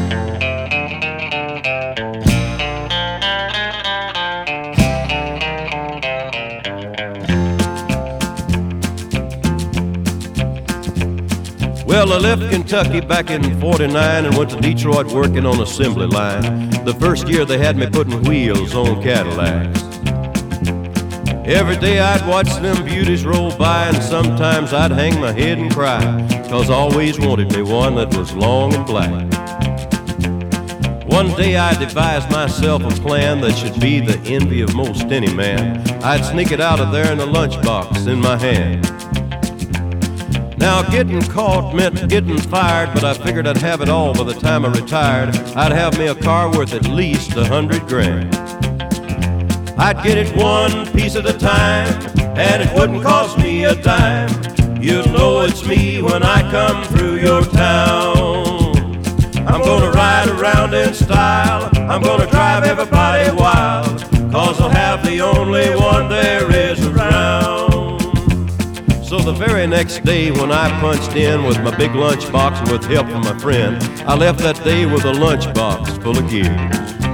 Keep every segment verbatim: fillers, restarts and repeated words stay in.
Well, I left Kentucky back in forty-nine and went to Detroit working on assembly line. The first year they had me putting wheels on Cadillacs. Every day I'd watch them beauties roll by, and sometimes I'd hang my head and cry, 'cause I always wanted me one that was long and black. One day I devised myself a plan that should be the envy of most any man. I'd sneak it out of there in a lunchbox in my hand. Now getting caught meant getting fired, but I figured I'd have it all by the time I retired. I'd have me a car worth at least a hundred grand. I'd get it one piece at a time, and it wouldn't cost me a dime. You'll know it's me when I come through your town. I'm gonna ride around in style, I'm gonna drive everybody wild, 'cause I'll have the only one there is around. So the very next day when I punched in with my big lunchbox and with help from my friend, I left that day with a lunchbox full of gears.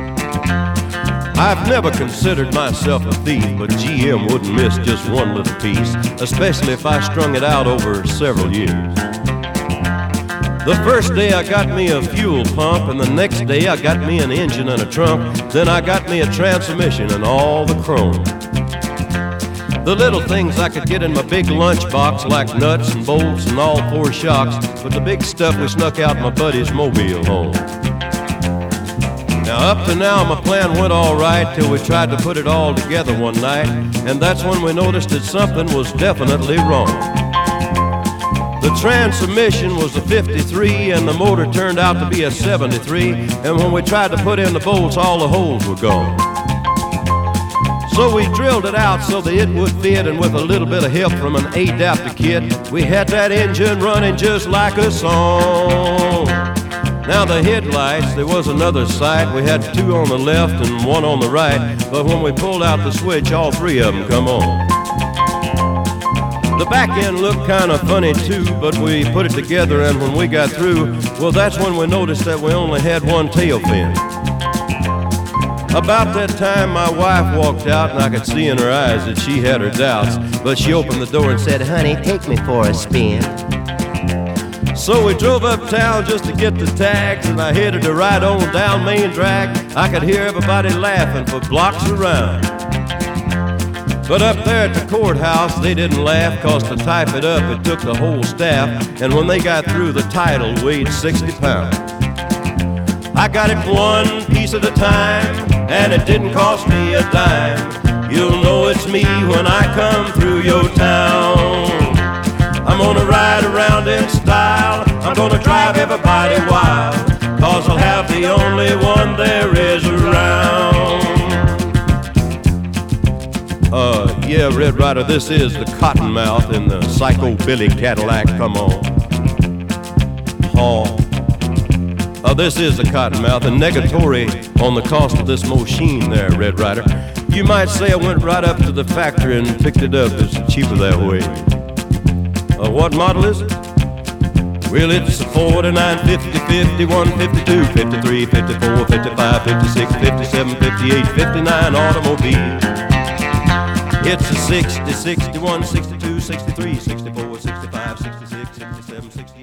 I've never considered myself a thief, but G M wouldn't miss just one little piece, especially if I strung it out over several years. The first day I got me a fuel pump, and the next day I got me an engine and a trunk. Then I got me a transmission and all the chrome. The little things I could get in my big lunchbox, like nuts and bolts and all four shocks, but the big stuff we snuck out my buddy's mobile home. Now up to now my plan went all right till we tried to put it all together one night, and that's when we noticed that something was definitely wrong. The transmission was a fifty-three and the motor turned out to be a seventy-three, and when we tried to put in the bolts, all the holes were gone. So we drilled it out so that it would fit, and with a little bit of help from an adapter kit, we had that engine running just like a song. Now the headlights, there was another sight. We had two on the left and one on the right, but when we pulled out the switch, all three of them come on. The back end looked kind of funny too, but we put it together, and when we got through, well, that's when we noticed that we only had one tail fin. About that time my wife walked out, and I could see in her eyes that she had her doubts, but she opened the door and said, "Honey, take me for a spin." So we drove uptown just to get the tags, and I headed to ride on down Main Drag. I could hear everybody laughing for blocks around. But up there at the courthouse, they didn't laugh, 'cause to type it up, it took the whole staff, and when they got through, the title weighed sixty pounds. I got it one piece at a time, and it didn't cost me a dime. You'll know it's me when I come through your town. I'm gonna ride around in style, I'm gonna drive everybody wild, 'cause I'll have the only one there is around. Uh, yeah, Red Ryder, this is the Cottonmouth in the Psycho Billy Cadillac, come on. Oh. Uh, this is the Cottonmouth, and negatory on the cost of this machine there, Red Ryder. You might say I went right up to the factory and picked it up. It's cheaper that way. Uh, what model is it? Well, it's a forty-nine, fifty, fifty-one, fifty-two, fifty-three, fifty-four, fifty-five, fifty-six, fifty-seven, fifty-eight, fifty-nine automobile. It's a sixty, sixty-one, sixty-two, sixty-three, sixty-four, sixty-five, sixty-six, sixty-seven, sixty-eight.